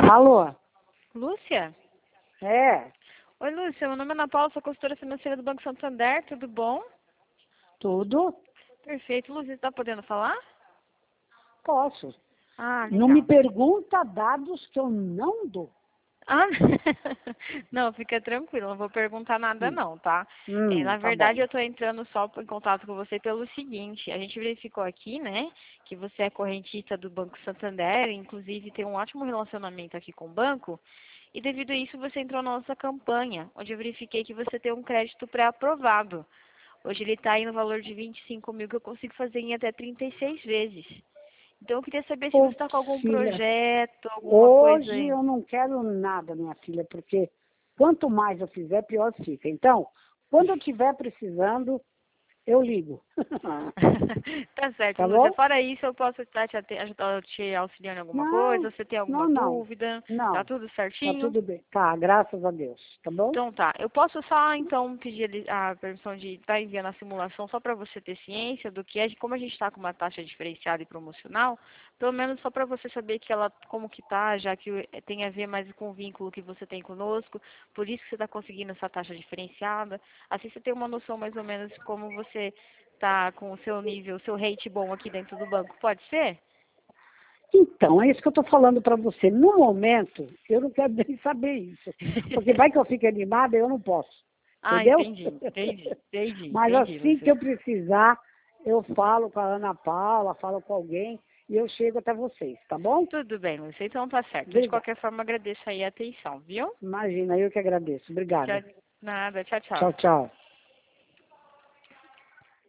Alô? Lúcia? É, Oi, Lúcia. Meu nome é Ana Paula, sou consultora financeira do Banco Santander. Tudo bom? tudo? Perfeito. Lúcia, está podendo falar? Posso. Ah, Não me legal. pergunta dados que eu não dou. Ah, não, fica tranquilo, não vou perguntar nada Hum, não, tá? Na tá verdade, bom. eu estou entrando só em contato com você pelo seguinte, a gente verificou aqui, né, que você é correntista do Banco Santander, inclusive tem um ótimo relacionamento aqui com o banco, e devido a isso você entrou na nossa campanha, onde eu verifiquei que você tem um crédito pré-aprovado. Hoje ele está aí no valor de 25 mil, que eu consigo fazer em até 36 vezes. Então eu queria saber se você Ô, está com algum filha, projeto, alguma coisa hoje aí. eu não quero nada, minha filha, porque quanto mais eu fizer, pior fica. Então, quando eu estiver precisando, eu ligo. Tá certo, Tá Lúcia. bom? Fora isso, eu posso estar te auxiliando em alguma Não, coisa? Você tem alguma não. dúvida? Tá Não, tudo tá certinho? tudo bem. Tá, graças a Deus. Tá bom? Então tá. Eu posso só, então, pedir a permissão de estar enviando a simulação só para você ter ciência do que é, como a gente está com uma taxa diferenciada e promocional, pelo menos só para você saber que ela, como que tá, já que tem a ver mais com o vínculo que você tem conosco, por isso que você está conseguindo essa taxa diferenciada. Assim você tem uma noção mais ou menos de como você tá com o seu nível, o seu rate bom aqui dentro do banco. Pode ser? Então, é isso que eu estou falando para você. No momento, eu não quero nem saber isso. Porque vai que eu fique animada, eu não posso. Ah, Entendeu? Mas entendi, assim que Lúcia. eu precisar, eu falo com a Ana Paula, falo com alguém e eu chego até vocês, tá bom? Tudo bem, Lúcia, então tá certo. Eu, de Obrigada. qualquer forma, agradeço aí a atenção, viu? Imagina, eu que agradeço. Tchau, Obrigada. nada, tchau, tchau. Tchau, tchau.